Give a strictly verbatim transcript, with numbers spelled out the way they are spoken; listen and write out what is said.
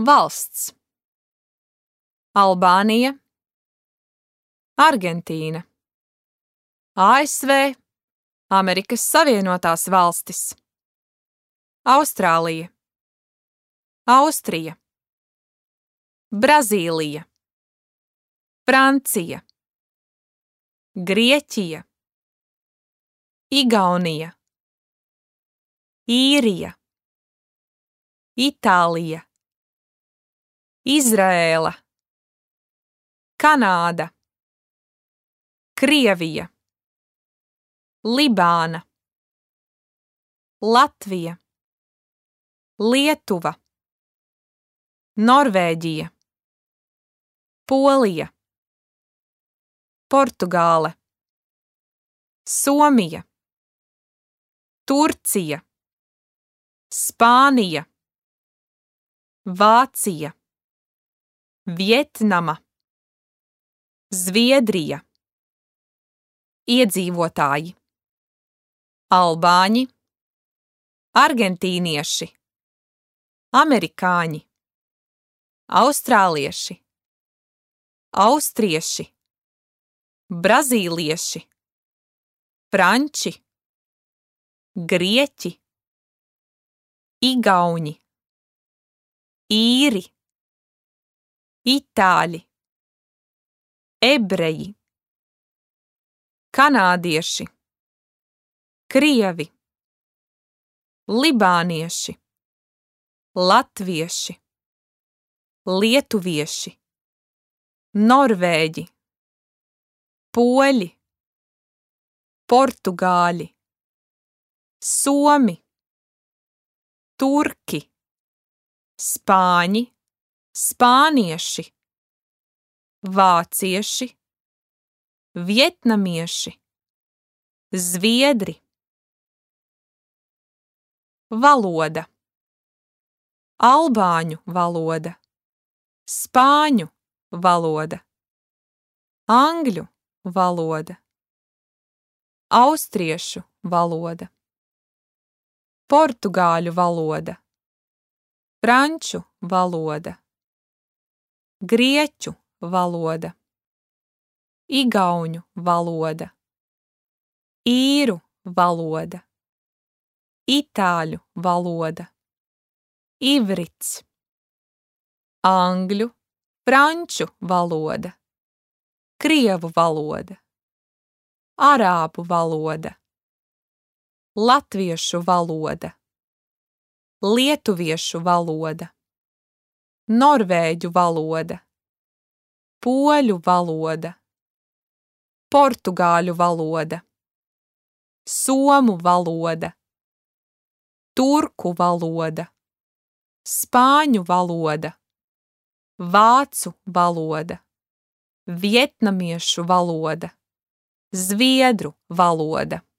Valsts: Albānija, Argentīna, A S V, Amerikas Savienotās Valstis, Austrālija, Austrija, Brazīlija, Francija, Grieķija, Igaunija, Īrija, Itālija, Izraēla, Kanāda, Krievija, Libāna, Latvija, Lietuva, Norvēģija, Polija, Portugāle, Somija, Turcija, Spānija, Vācija, Vietnama, Zviedrija. Iedzīvotāji: albāņi, argentīnieši, amerikāņi, austrālieši, austrieši, brazīlieši, franči, grieķi, igauņi, īri, itāļi, ebreji, kanādieši, krievi, libānieši, latvieši, lietuvieši, norvēģi, poļi, portugāļi, somi, turki, spāņi, spānieši, vācieši, vietnamieši, zviedri. Valoda: albāņu valoda, spāņu valoda, angļu valoda, austriešu valoda, portugāļu valoda, franču valoda, grieķu valoda, igauņu valoda, īru valoda, itāļu valoda, ivrits, angļu, franču valoda, krievu valoda, arābu valoda, latviešu valoda, lietuviešu valoda, norvēģu valoda, poļu valoda, portugāļu valoda, somu valoda, turku valoda, spāņu valoda, vācu valoda, vietnamiešu valoda, zviedru valoda.